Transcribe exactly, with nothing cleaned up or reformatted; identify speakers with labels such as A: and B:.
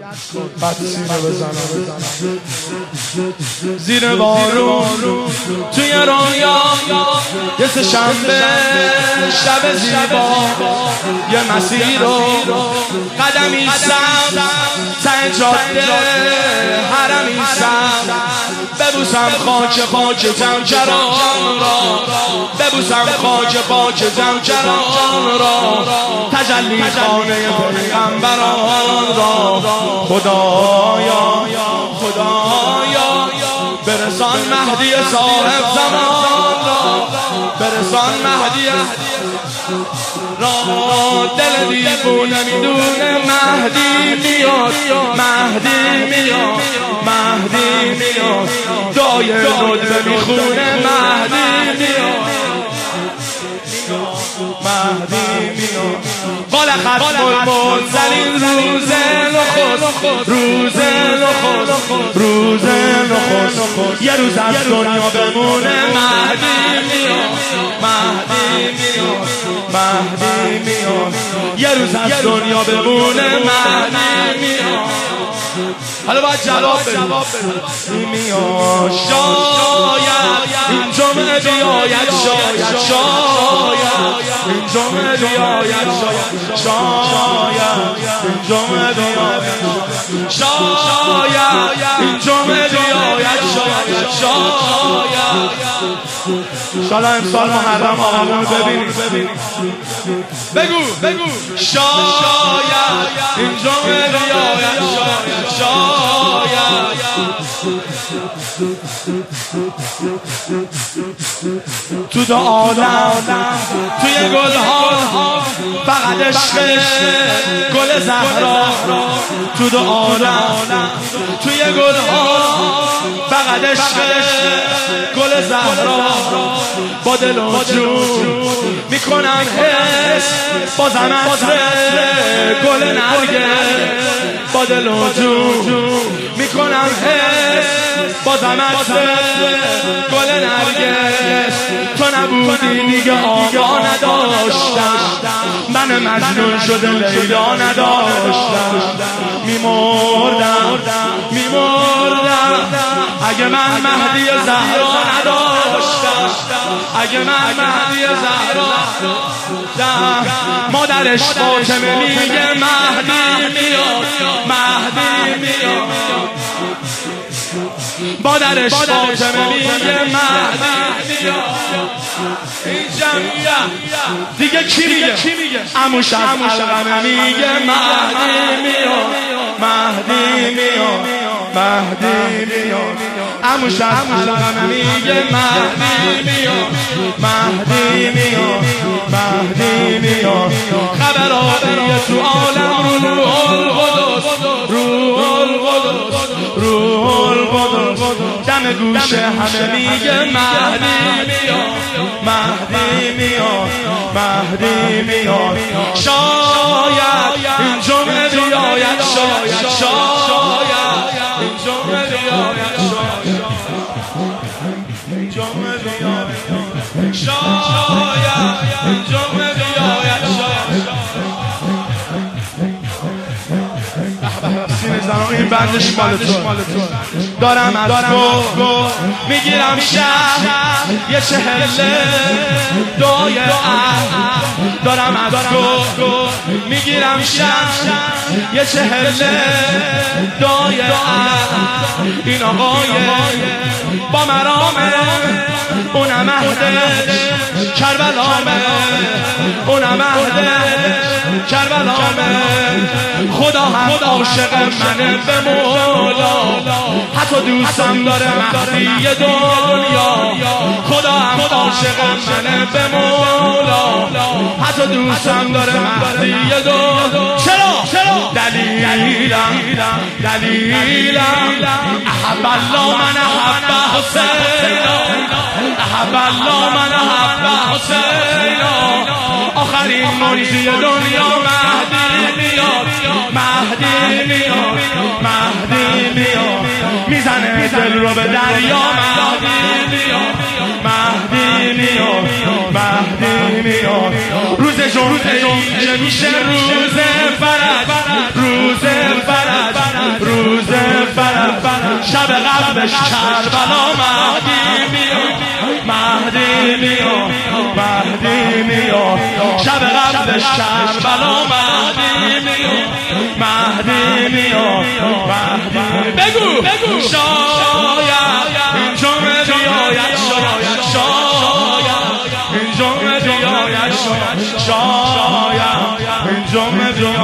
A: بعد سینه بزنم زیر بارون توی رویا یه سه شنبه شب زیبا یه مسیر رو قدمی سم ته جاده حرمی سم ببوسم خاک خاک زمجران را ببوسم خاک خاک زمجران را تجلی خانه پیغمبران را خدایا خدایا برسان مهدی صاحب زمان را برسان مهدی را دل دیوونه میدونه مهدی میاد مهدی میاد مهدی میاد دعای ندبه میخونه مهدی میاد مهدی میاد قال ختم المرسلین روز نخست روز نخست روز نخست یه روز از دنیا بمونه مهدی میاد مهدی میاد مهدی میاد یه روز از دنیا بمونه مهدی میاد حالا باید جواب بدیم میاد شاید این جمعه بیاید شاید شاید این جمعه بیاید شاید شاید این جمعه بیاید شاید این جمعه بیاید شاید شاید شاید امسال محرم آقامون ببینید بگو بگو شاید این جمعه بیاید شاید شاید تو دو عالم توی گلها فقط عشق گل زهرا تو دو عالم توی گلها فقط عشق گل زهرا با دل و جون میکنم حس بازم عطر گل نرگس با دل و جون میکنم حس بازم عطر گل نرگس تو نبودی دیگه آقا نداشتم من مجنون شده لیلا نداشتم میمردم میمردم اگه من مهدی زهرا نداشتم اگه من مهدی زهرا داشتم مادرش فاطمه میگه مهدی میاد مهدی میاد مادرش فاطمه میگه مهدی میاد این جمعیت دیگه کی میگه عموش از علقمه میگه مهدی میاد مهدی میاد مهدی میاد عموش از علقمه میگه مهدی میاد مهدی میاد مهدی میاد خبر آوریه تو عالم روح القدس روح القدس روح القدس دم گوش همه میگه مهدی میاد مهدی میاد مهدی میاد شاید این جمعه بیاید شاید شاید این جمعه بیاید شاید این جمعه بیاید شاید این جمعه بیاید شاید این بندش مال تو دارم از تو میگیرم شهر یه چهله دعای عهد دارم از تو میگیرم شهر یه چهله دعای عهد این آقای با مرامه اونم اهدش کربلامه اونم اهدش کربلامه خدا هم عاشق منه به مولا حتی دوستم داره مهدی دنیا خدا هم عاشق منه به مولا حتی دوستم داره مهدی دنیا چرا؟ چرا؟ دلیلم دلیلم احب الله من احب حسینا احب الله من احب حسینا آخرین مرزی دنیا مهدی میاد مهدی میاد مهدی میاد میزنه دل رو به دریا مهدی میاد مهدی میاد مهدی میاد روز جمعه که میشه روز فرج روز فرج قلبش کربلا مهدی میاد مهدی میاد مهدی میاد شب قلبش کربلا مهدی میاد مهدی میاد مهدی بگو بگو شاید این جمعه بیاید شاید شاید این جمعه بیاید شاید شاید این جمعه